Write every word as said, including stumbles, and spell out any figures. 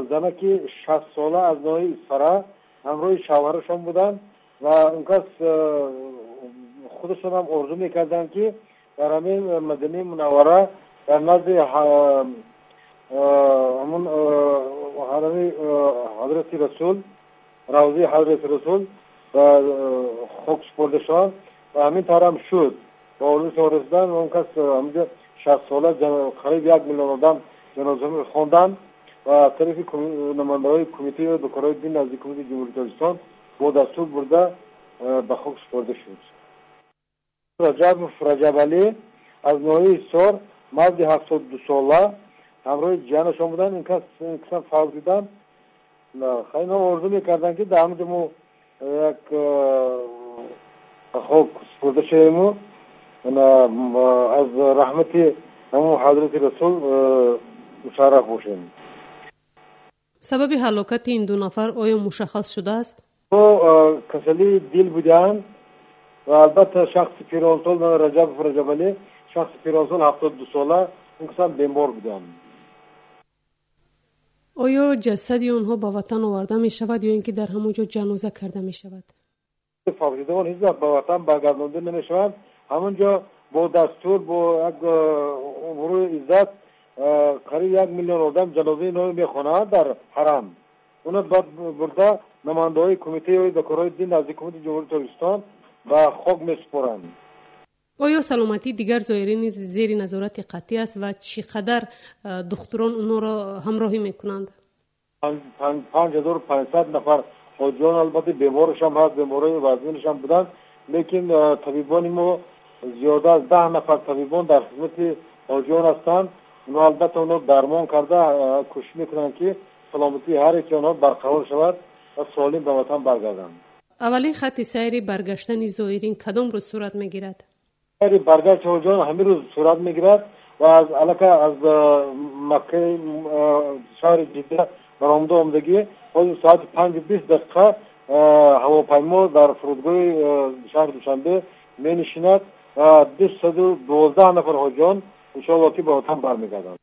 زنکی شصت ساله از نوع اسفره همراه شوهرشان بودن و اون کس خودشون هم آرزو میکردن که در همین مدینه منوره در نزد همون حضرت رسول روضه حضرت رسول خاک سپرده شد و همین طور هم شد. با آرزوش رسیدن و اون کس همینجا شصت ساله قریب یک میلیون آدم جنازه می خواندن و طرف نماینده‌های کمیته دکترای دین نزدیک کمیته جمهوری تاجیکستان با دستور برده به خاک سپرده شد. رجب رجب علی از نوع سور مرد هفتاد و دو ساله همراه جانشان بودن. این کس کسان فوت دیدن. خیلی آرزو میکردن که در همونجا ما یک خاک سپرده شدیم از رحمت همون حضرت رسول مشرف باشیم. سبب هلاکت این دو نفر آیا مشخص شده است؟ او کسلی دل بودند و البته شخص پیرانسال رجب رجب علی شخص پیرانسال هفتاد و دو ساله اون کسان بیمار بودند. آیا جسدی آنها به وطن آورده می شود یا اینکه در همونجا جنازه کرده می شود؟ فقیدگان هیچ وقت به وطن برگردانده نمی شود. همونجا با دستور با یک امور عزت قریب یک میلیون آدم جنازه نو میخوانند در حرم. اونا بعد برده نماینده‌های کمیته دکترای دین نزدیک کمیته جمهوری تاجیکستان به خاک میسپارند. آیا سلامتی دیگر زائرین نیز زیر نظارت قطعی است و چقدر دختران اونا را همراهی میکنند؟ پنج هزار و پانصد نفر حاجیان البته بیمارش هم هست، بیمارای وزنش هم بودند، لیکن طبیبان ما زیاده از ده نفر طبیبان در خدمت حاجیان هستند. اونا البته اونا درمان کرده کوشش میکنن که سلامتی هر یک آنها برقرار شود و سالم به وطن برگردند. اولین خط سیر برگشتن زائرین کدام روز صورت میگیرد؟ سیر برگشت حاجیان همین روز صورت میگیرد و از علاقه از مکه شهر جده برآمده آمدگی حدود ساعت پنج و بیست دقیقه هواپیما در فرودگاه شهر دوشنبه می نشیند و دویست و دوازده نفر حاجیان انشاءالله که به وطن برمیگردند.